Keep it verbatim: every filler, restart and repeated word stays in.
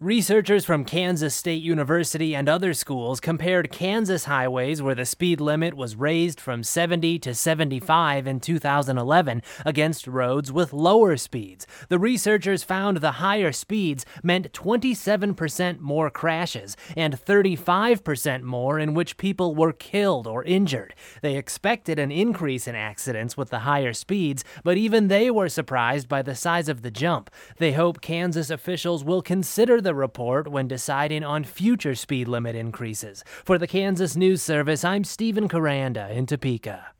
Researchers from Kansas State University and other schools compared Kansas highways where the speed limit was raised from seventy to seventy-five in two thousand eleven against roads with lower speeds. The researchers found the higher speeds meant twenty-seven percent more crashes and thirty-five percent more in which people were killed or injured. They expected an increase in accidents with the higher speeds, but even they were surprised by the size of the jump. They hope Kansas officials will consider the report when deciding on future speed limit increases. For the Kansas News Service, I'm Stephen Caranda in Topeka.